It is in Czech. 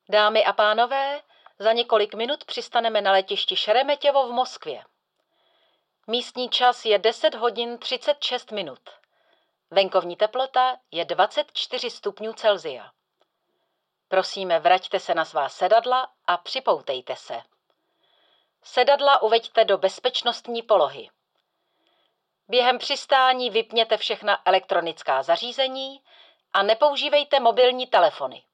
Dámy a pánové, za několik minut přistaneme na letišti Šeremetěvo v Moskvě. Místní čas je 10 hodin 36 minut. Venkovní teplota je 24 stupňů Celsia. Prosíme, vraťte se na svá sedadla a připoutejte se. Sedadla uveďte do bezpečnostní polohy. Během přistání vypněte všechna elektronická zařízení a nepoužívejte mobilní telefony.